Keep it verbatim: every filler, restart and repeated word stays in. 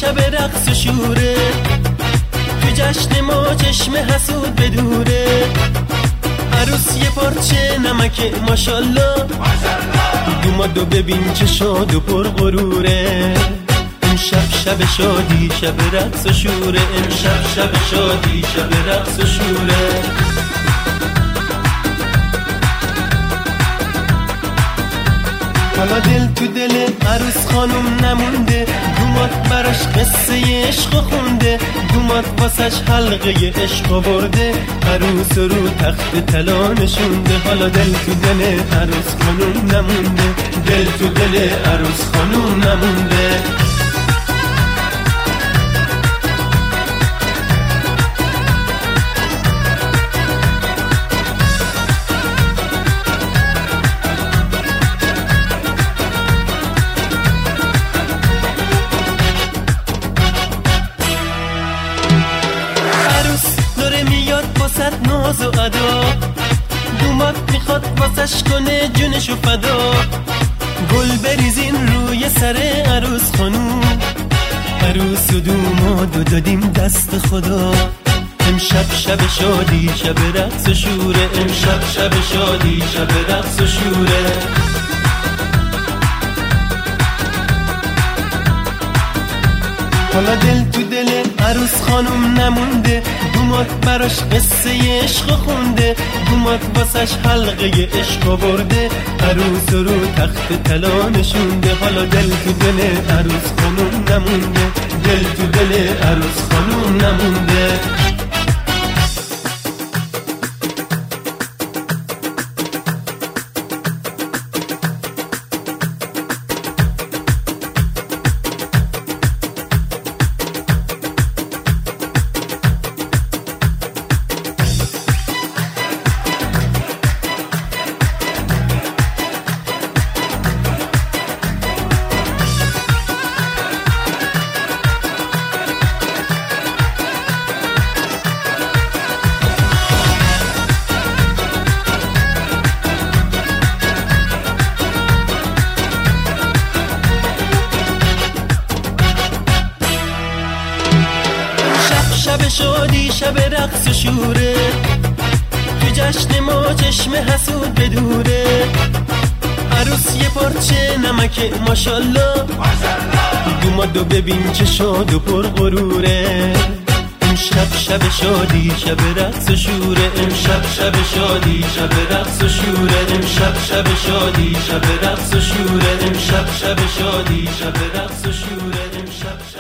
شب رقص و شوره، تو جشن ما چشم حسود بدوره. عروس یه پارچه نمکه ماشالله، دومادو ببین چه شاد و پر غروره. امشب شب شادی شب رقص و شوره، امشب شب شادی شب رقص و شوره. حالا دل تو دل عروس خانم نمونده، دومات براش قصه عشق خونده، دومات واسش حلقه عشق برده، عروس رو تخت طلا نشونده. حالا دل تو دل عروس خانم نمونده، دل تو دل عروس خانم نمونده. واسد ناز و ادا، دومات میخواد واسش کنه جونشو فدا. گل بریزین روی سر عروس خانوم، عروس و دومادو دادیم دست خدا. امشب شب شادی شب رقص و شوره، امشب شب شادی شب رقص و شوره. حالا دل تو دل عروس خانم نمونده، دومات براش قصه عشق خونده، دومات واسش حلقه عشق برده، عروس رو تخت طلا نشونده. حالا دل تو دل عروس خانم نمونده، دل تو دل عروس خانم نمونده. شب شادی شب رقص و شوره، تو جشن ما چشم حسود بدوره. عروس یه پارچه نمکه ماشالله، دومادو ببین چه شاد و پر غروره. امشب شب شادی شب رقص و شوره، امشب شب شادی شب رقص و شوره، امشب شب شادی شب رقص و شوره، امشب شب شادی شب رقص و شوره، امشب